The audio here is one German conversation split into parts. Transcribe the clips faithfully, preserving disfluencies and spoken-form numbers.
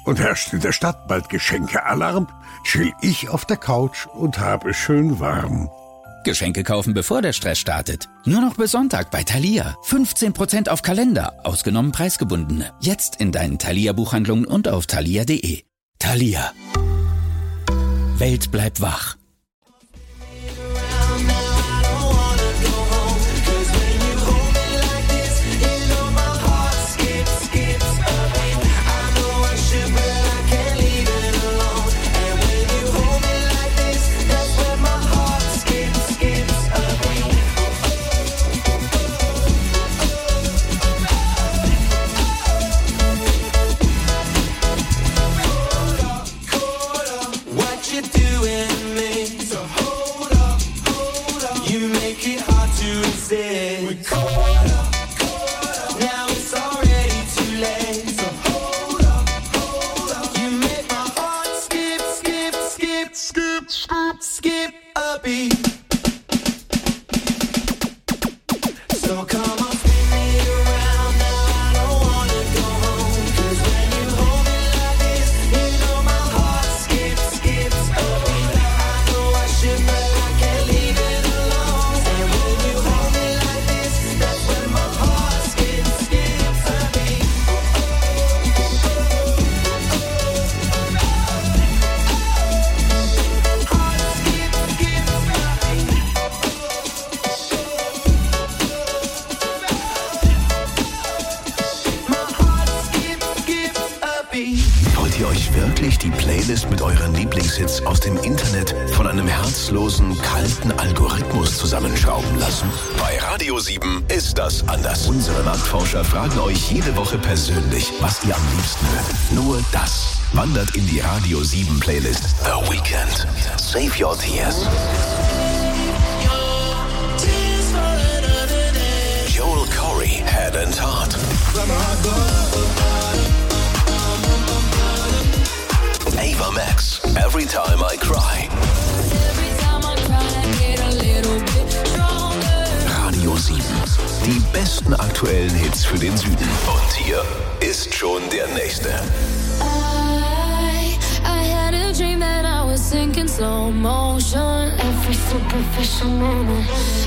Und herrscht in der Stadt bald Geschenkealarm, chill ich auf der Couch und habe schön warm. Geschenke kaufen, bevor der Stress startet. Nur noch bis Sonntag bei Thalia. fünfzehn Prozent auf Kalender, ausgenommen preisgebundene. Jetzt in deinen Thalia-Buchhandlungen und auf thalia punkt de. Thalia. Welt bleibt wach. Wollt ihr euch wirklich die Playlist mit euren Lieblingshits aus dem Internet von einem herzlosen, kalten Algorithmus zusammenschrauben lassen? Bei Radio sieben ist das anders. Unsere Marktforscher fragen euch jede Woche persönlich, was ihr am liebsten hört. Nur das wandert in die Radio sieben Playlist The Weekend. Save your tears. Joel Corey, Head and Heart. Ava Max, Every Time I Cry. Radio sieben, die besten aktuellen Hits für den Süden. Und hier ist schon der nächste. I, I had a dream that I was sinking slow motion. Every superficial moment.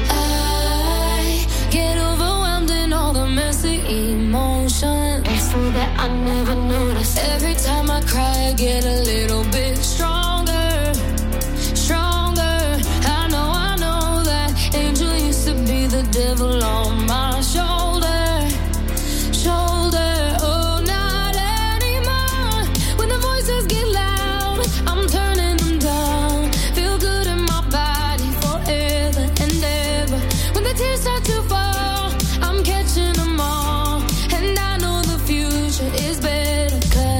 I get overwhelmed in all the messy emotion. So that I never noticed. Every time I cry, I get a little bit stronger, stronger. I know, I know that angel used to be the devil on my shoulder, shoulder. Oh, not anymore. When the voices get loud, I'm turning them down. Feel good in my body forever and ever. When the tears start to fall, I'm catching them all. And I know the future is better 'cause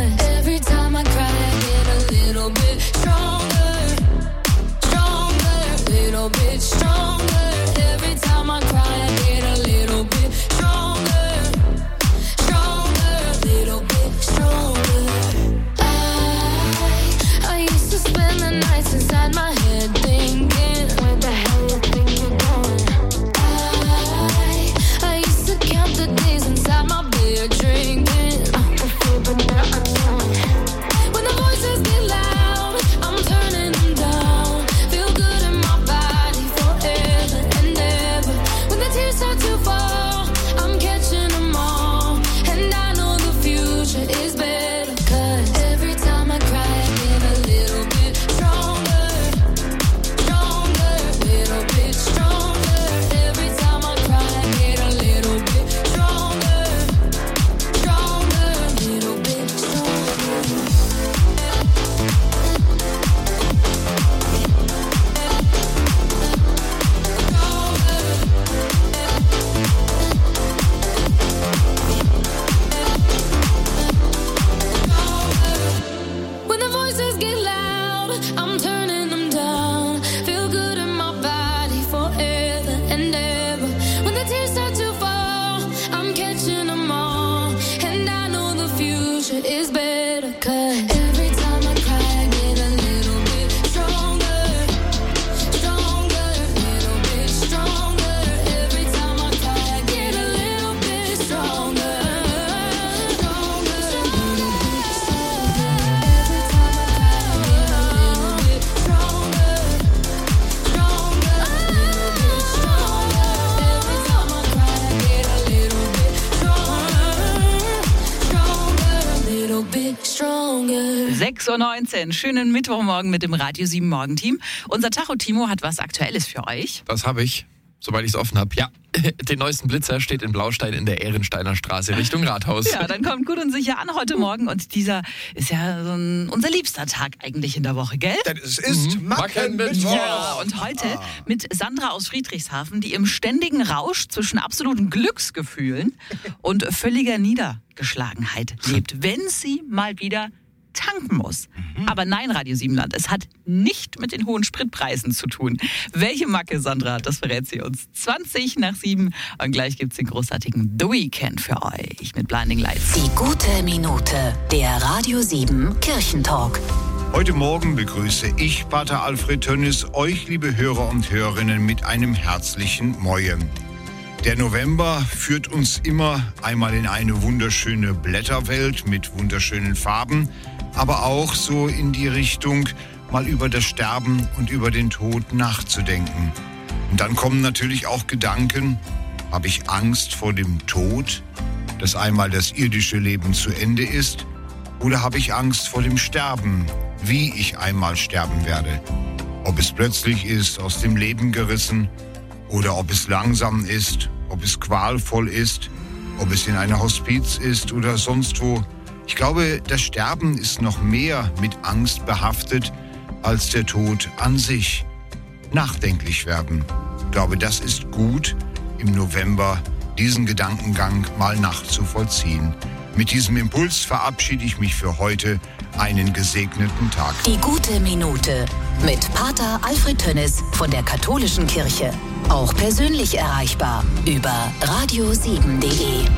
stronger. sechs Uhr neunzehn, schönen Mittwochmorgen mit dem Radio sieben Morgenteam. Unser Tacho Timo hat was Aktuelles für euch. Das habe ich, sobald ich es offen habe. Ja, den neuesten Blitzer steht in Blaustein in der Ehrensteiner Straße Richtung Rathaus. Ja, dann kommt gut und sicher an heute Morgen. Und dieser ist ja so ein, unser liebster Tag eigentlich in der Woche, gell? Es ist mhm. Mackenmittwoch. Ja, und heute mit Sandra aus Friedrichshafen, die im ständigen Rausch zwischen absoluten Glücksgefühlen und völliger Niedergeschlagenheit lebt, wenn sie mal wieder tanken muss. Mhm. Aber nein, Radio Siebenland, es hat nicht mit den hohen Spritpreisen zu tun. Welche Macke Sandra hat, das verrät sie uns. zwanzig nach sieben und gleich gibt's den großartigen The Weeknd für euch mit Blinding Lights. Die gute Minute, der Radio sieben Kirchentalk. Heute Morgen begrüße ich, Pater Alfred Tönnis, euch, liebe Hörer und Hörerinnen, mit einem herzlichen Moje. Der November führt uns immer einmal in eine wunderschöne Blätterwelt mit wunderschönen Farben, aber auch so in die Richtung, mal über das Sterben und über den Tod nachzudenken. Und dann kommen natürlich auch Gedanken, habe ich Angst vor dem Tod, dass einmal das irdische Leben zu Ende ist, oder habe ich Angst vor dem Sterben, wie ich einmal sterben werde? Ob es plötzlich ist, aus dem Leben gerissen, oder ob es langsam ist, ob es qualvoll ist, ob es in einer Hospiz ist oder sonst wo. Ich glaube, das Sterben ist noch mehr mit Angst behaftet als der Tod an sich. Nachdenklich werden. Ich glaube, das ist gut, im November diesen Gedankengang mal nachzuvollziehen. Mit diesem Impuls verabschiede ich mich für heute. Einen gesegneten Tag. Die gute Minute mit Pater Alfred Tönnis von der Katholischen Kirche. Auch persönlich erreichbar über radio sieben punkt de.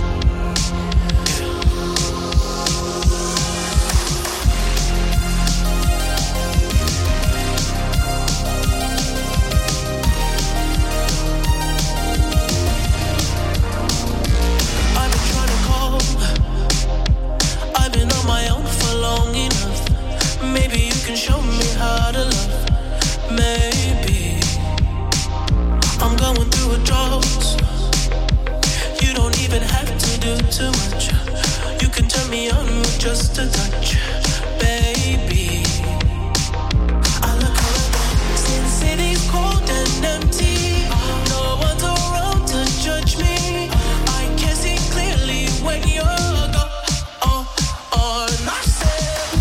Just a touch, baby. I look around, since city's cold and empty. No one's around to judge me. I can see clearly when you're gone. Oh, oh, and I said,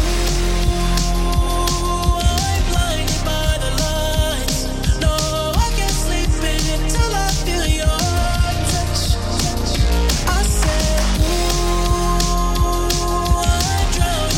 ooh, I'm blinded by the lights. No, I can't sleep until I feel your touch. I said, ooh,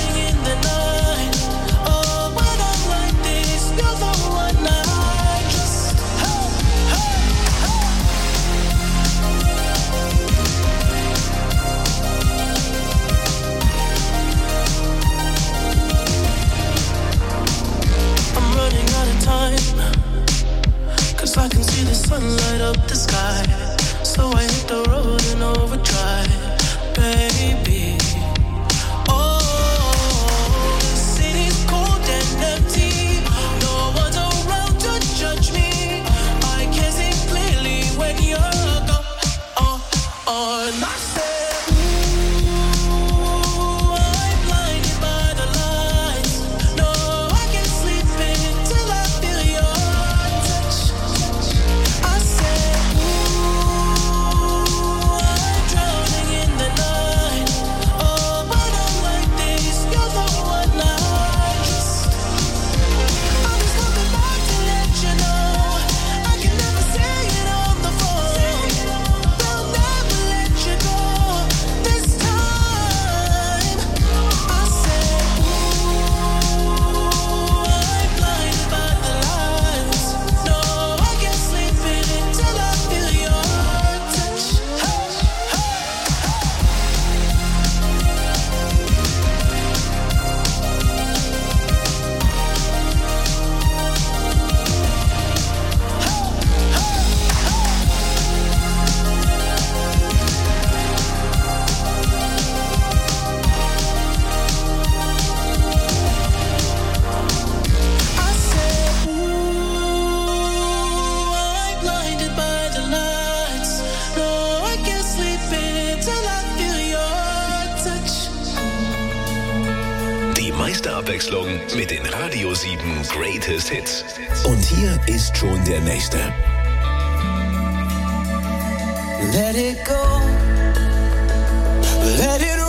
meiste Abwechslung mit den Radio sieben Greatest Hits. Und hier ist schon der nächste. Let it go. Let it